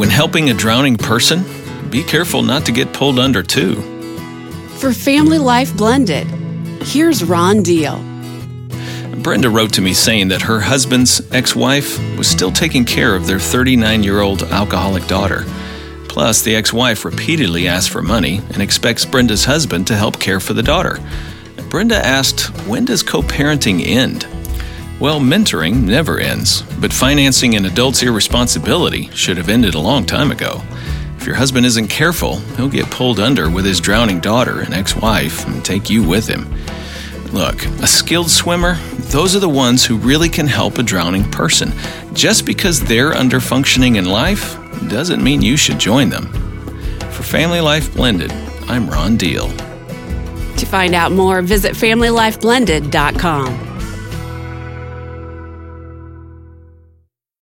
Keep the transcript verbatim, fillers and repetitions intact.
when helping a drowning person, be careful not to get pulled under too. For Family Life Blended, here's Ron Deal. Brenda wrote to me saying that her husband's ex-wife was still taking care of their thirty-nine-year-old alcoholic daughter. Plus, the ex-wife repeatedly asked for money and expects Brenda's husband to help care for the daughter. Brenda asked, when does co-parenting end? Well, mentoring never ends, but financing an adult's irresponsibility should have ended a long time ago. If your husband isn't careful, he'll get pulled under with his drowning daughter and ex-wife and take you with him. Look, a skilled swimmer, those are the ones who really can help a drowning person. Just because they're under-functioning in life doesn't mean you should join them. For Family Life Blended, I'm Ron Deal. To find out more, visit family life blended dot com.